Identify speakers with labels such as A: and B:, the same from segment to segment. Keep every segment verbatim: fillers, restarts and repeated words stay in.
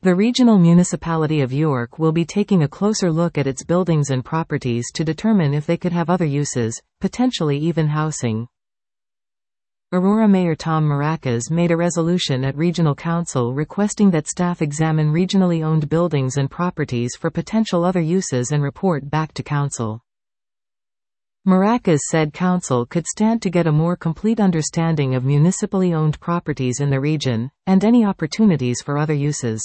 A: The Regional Municipality of York will be taking a closer look at its buildings and properties to determine if they could have other uses, potentially even housing. Aurora Mayor Tom Maracas made a resolution at Regional Council requesting that staff examine regionally owned buildings and properties for potential other uses and report back to Council. Maracas said Council could stand to get a more complete understanding of municipally owned properties in the region, and any opportunities for other uses.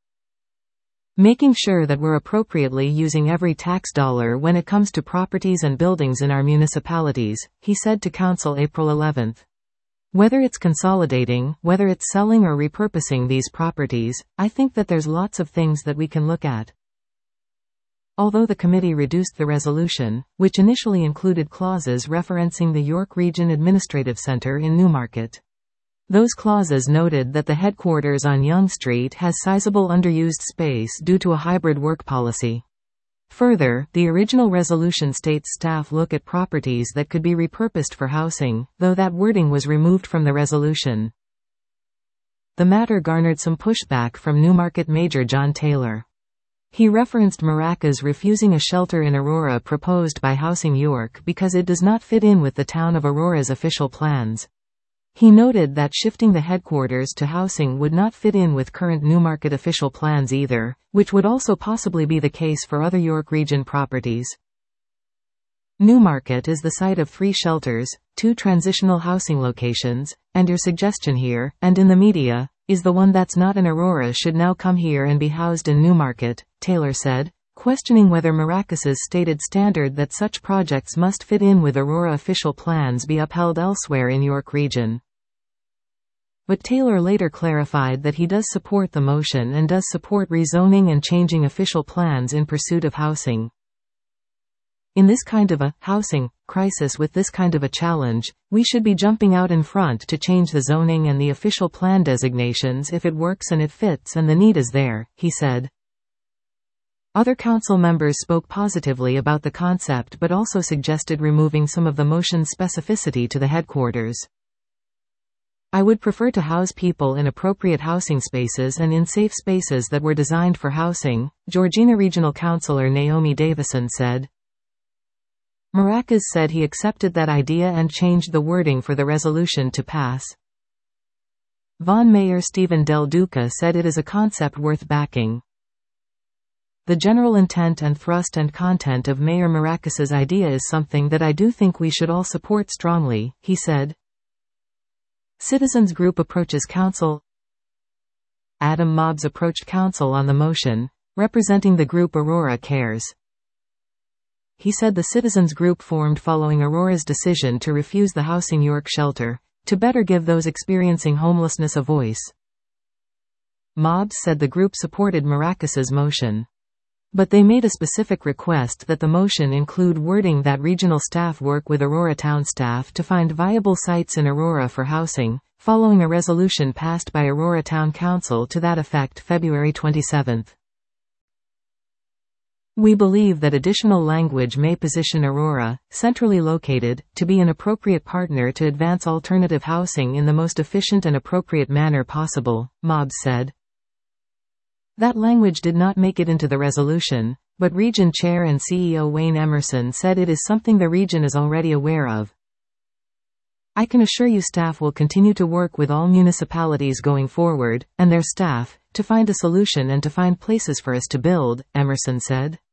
A: Making sure that we're appropriately using every tax dollar when it comes to properties and buildings in our municipalities, he said to Council April eleventh. Whether it's consolidating, whether it's selling or repurposing these properties, I think that there's lots of things that we can look at. Although the committee reduced the resolution, which initially included clauses referencing the York Region Administrative Centre in Newmarket. Those clauses noted that the headquarters on Yonge Street has sizable underused space due to a hybrid work policy. Further, the original resolution states staff look at properties that could be repurposed for housing, though that wording was removed from the resolution. The matter garnered some pushback from Newmarket Mayor John Taylor. He referenced Maracas refusing a shelter in Aurora proposed by Housing York because it does not fit in with the town of Aurora's official plans. He noted that shifting the headquarters to housing would not fit in with current Newmarket official plans either, which would also possibly be the case for other York Region properties. Newmarket is the site of three shelters, two transitional housing locations, and your suggestion here, and in the media, is the one that's not in Aurora should now come here and be housed in Newmarket, Taylor said, questioning whether Maracas's stated standard that such projects must fit in with Aurora official plans be upheld elsewhere in York Region. But Taylor later clarified that he does support the motion and does support rezoning and changing official plans in pursuit of housing. In this kind of a housing crisis with this kind of a challenge, we should be jumping out in front to change the zoning and the official plan designations if it works and it fits and the need is there, he said. Other council members spoke positively about the concept but also suggested removing some of the motion's specificity to the headquarters. I would prefer to house people in appropriate housing spaces and in safe spaces that were designed for housing, Georgina Regional Councillor Naomi Davison said. Maracas said he accepted that idea and changed the wording for the resolution to pass. Vaughan Mayor Stephen Del Duca said it is a concept worth backing. The general intent and thrust and content of Mayor Maracas's idea is something that I do think we should all support strongly, he said. Citizens Group approaches Council. Adam Mobbs approached Council on the motion, representing the group Aurora Cares. He said the Citizens Group formed following Aurora's decision to refuse the Housing York shelter, to better give those experiencing homelessness a voice. Mobbs said the group supported Maracas's motion. But they made a specific request that the motion include wording that regional staff work with Aurora town staff to find viable sites in Aurora for housing, following a resolution passed by Aurora Town Council to that effect February twenty-seventh. We believe that additional language may position Aurora, centrally located, to be an appropriate partner to advance alternative housing in the most efficient and appropriate manner possible, Mobbs said. That language did not make it into the resolution, but Region Chair and C E O Wayne Emerson said it is something the region is already aware of. I can assure you staff will continue to work with all municipalities going forward, and their staff, to find a solution and to find places for us to build, Emerson said.